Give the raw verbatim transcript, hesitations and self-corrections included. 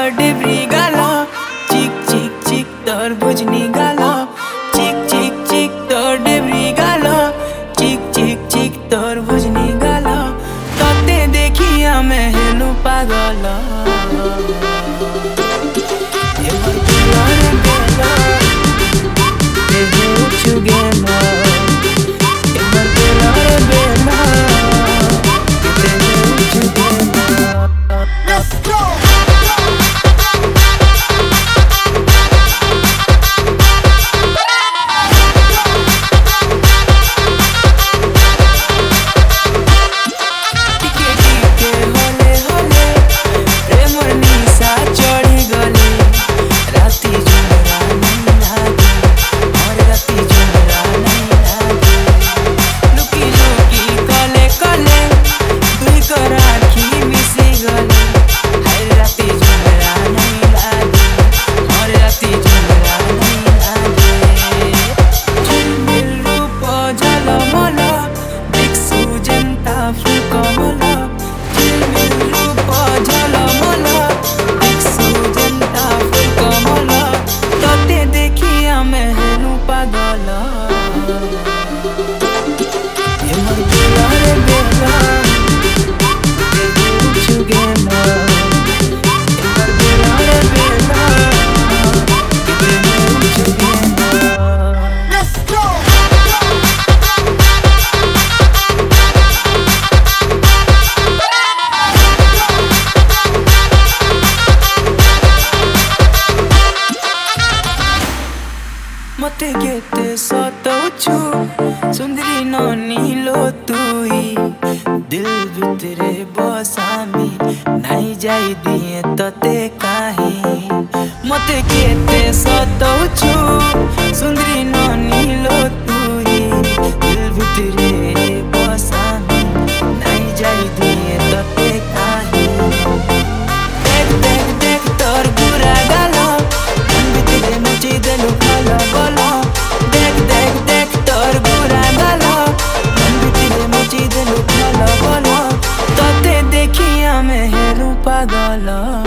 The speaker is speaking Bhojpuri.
डेब्री गाल चिक चिक चिक तोर बुझनी गाल चिक चिक चिक तोर डेब्री गाल चिक चिक चिक तोर बुझनी गाल तते देखिया मैं हेलु पागल मते केते सताउछु सुंदरी ननी लो तुई दिल भितरे बसामी नहीं जाई दिए तते काहे मते केते सताउछु सुंदरी ननी लो तुई दिल भितरे बसामी नहीं जाई दिए तते काहे देख देख देख तोर बुरा गाल मन भितरे मुझे देलु खाला बोला देख देख देख तोर बुरा गाल मन भितरे मुझे देलु खाला बोला तते देखिया मैं हेलु पागल।